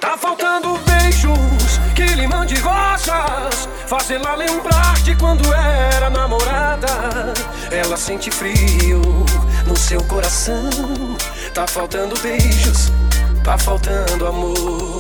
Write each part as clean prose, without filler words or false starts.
Tá faltando beijos que lhe mande rosas, fazê-la lembrar de quando era namorada. Ela sente frio no seu coração. Tá faltando beijos, tá faltando amor.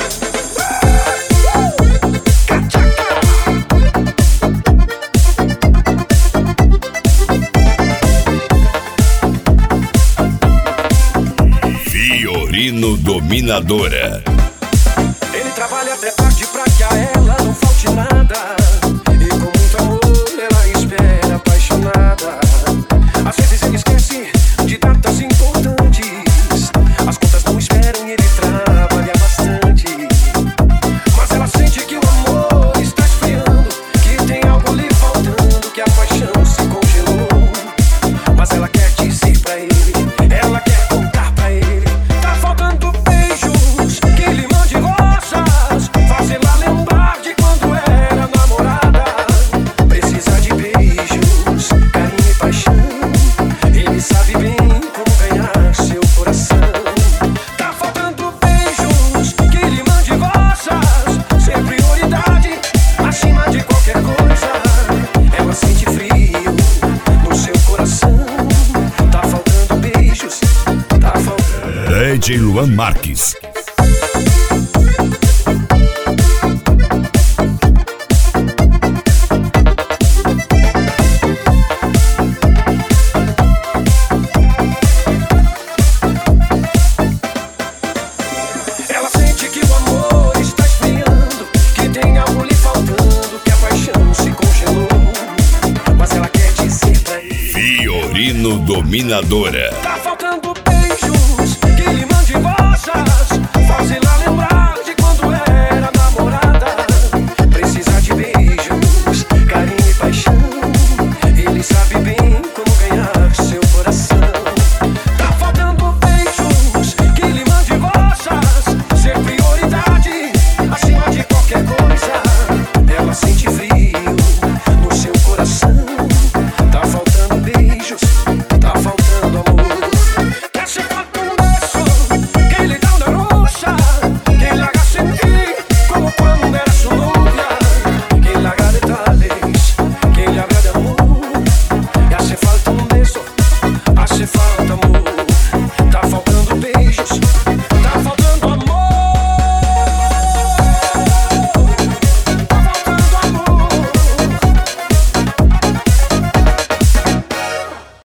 Fiorino Dominadora. Ele trabalha até tarde pra que a ela não falte nada, e com muito amor ela espera apaixonada. Às vezes ele esquece de datas importantes, as contas não esperam e ele trabalha bastante. Mas ela sente que o amor está esfriando, que tem algo lhe faltando, que a paixão se congelou. Mas ela quer dizer pra ele, ela quer contar pra ele. Tá faltando beijos que lhe mande rosas, fazê-la lembrar de quando era namorada. Precisa de beijos, carinho e paixão. Ele sabe bem como ganhar seu coração. Tá faltando beijos que lhe mande rosas, ser prioridade acima de qualquer coisa. Ela sente frio no seu coração. Tá faltando beijos, tá faltando. DJ Luan Marques. Ela sente que o amor está esfriando, que tem algo lhe faltando, que a paixão se congelou. Mas ela quer dizer pra ele, Fiorino Dominadora. tá faltando beijos que lhe mande rosas, fazê-la lembrar de quando era namorada. Precisa de beijos, carinho e paixão. Ele sabe bem como ganhar seu coração. Tá faltando beijos que lhe mande rosas, ser prioridade acima de qualquer coisa. Ela sente frio no seu coração. Tá faltando beijos, tá faltando amor. Quer ser falta um beso que lhe dá uma rocha, que lhe haga sentir como quando era sua novia, que lhe haga detalles, que lhe haga de amor. E hace falta un beso, hace falta amor.